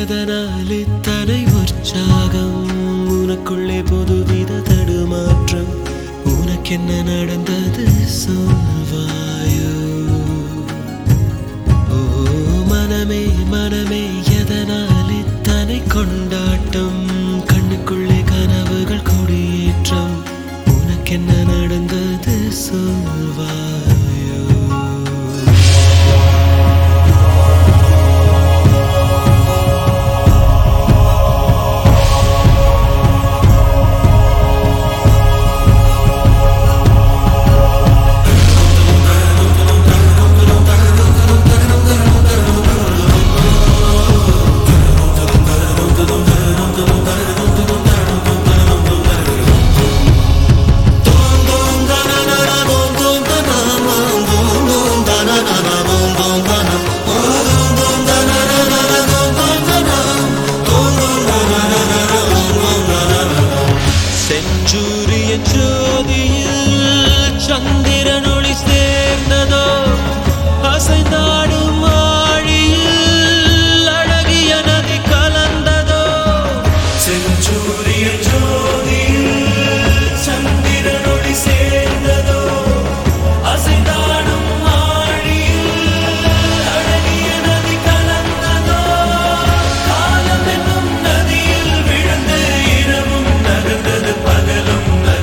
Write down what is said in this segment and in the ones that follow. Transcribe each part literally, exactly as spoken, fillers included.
எதனால் இத்தனை உற்சாகம் உனக்குள்ளே புதுவித தடுமாற்றம் உனக்கென்ன நடந்தது சொல்வாயோ ஓ மனமே மனமே எதனால் இத்தனை கொண்டாட்டம் கண்ணுக்குள்ளே கனவுகள் கொடியேற்றம் உனக்கென்ன நடந்தது சொல்வாயோ ஜோதியில் சந்திரன் ஒளி சேர்ந்ததோ அசைந்தாடும் ஆழியில் அழகிய நதி கலந்ததோ செஞ்சூரிய ஜோதியில் சந்திரன் ஒளி சேர்ந்ததோ அசைந்தாடும் ஆழியில் அழகிய நதி கலந்ததோ காலம் என்னும் நதியில் விழுந்து இரவும் நகர்ந்தது பகலும்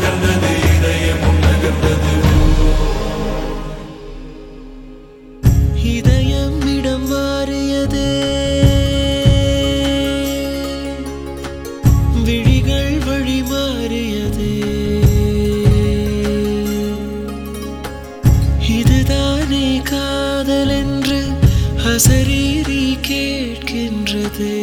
இதயம் இடம் மாறியதே விழிகள் வழி மாறியதே இதுதானே காதல் என்று அசரீரி கேட்கின்றதே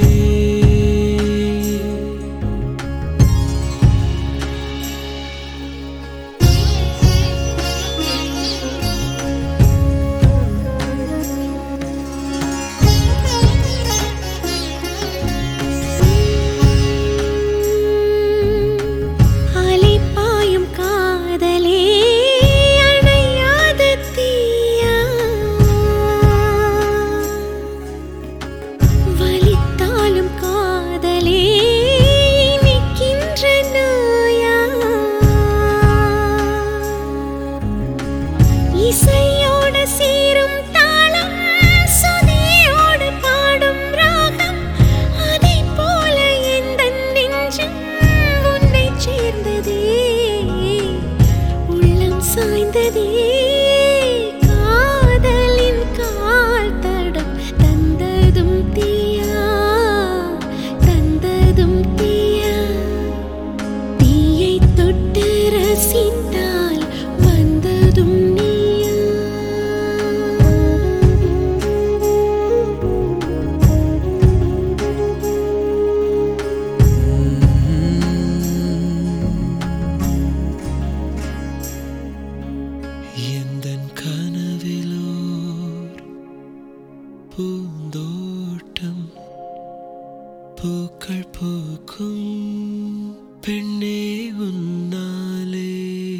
இசையோடு சீரும் தாளம் சுதியோடு பாடும் ராகம் அதை போல எந்த நெஞ்சம் உன்னை சேர்ந்ததே உள்ளம் சாய்ந்ததே காதலின் கால் தடம் தந்ததும் தீயா தந்ததும் தீயா தீயை தொட்டு ரசித்தால் வந்ததும் பூந்தோட்டம் பூக்கள் பூக்கும் பெண்ணே உன்னாலே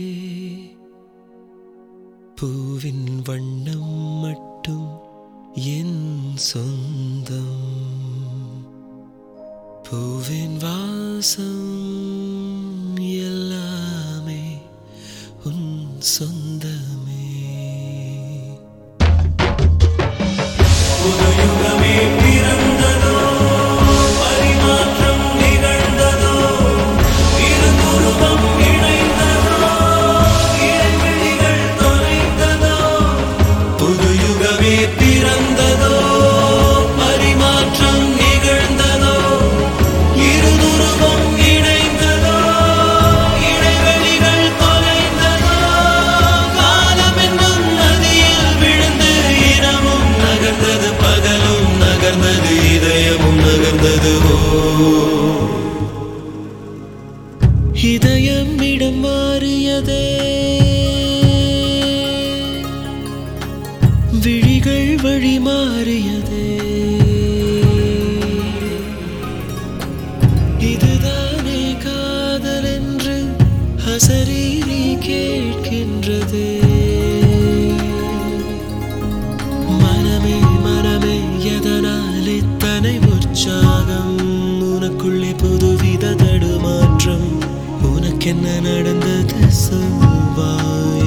பூவின் வண்ணம் மட்டும் என் சொந்தம் பூவின் வாசம் எல்லாமே உன் சொந்தமே புதுயுகமே பிறந்ததோ பரிமாற்றம் நிகழ்ந்ததோ இருதுருவம் இணைந்ததோ இடைவெளிகள் தொலைந்ததோ புதுயுகமே பிறந்ததோ பரிமாற்றம் நிகழ்ந்ததோ இருதுருவம் இணைந்ததோ இடைவெளிகள் தொலைந்ததோ காலம் என்னும் நதியில் விழுந்து இரவும் நகர்ந்தது பகலும் நகர்ந்தது இதயமும் நகர்ந்தது இதயம் இடம் மாறியதே விழிகள் வழி மாறியதே இதுதானே காதல் என்று அசரீரி கேட்கின்றதே மனமே மனமே எதனால் இத்தனை உற்சாகம் என்ன நடந்தது சொல்வாய்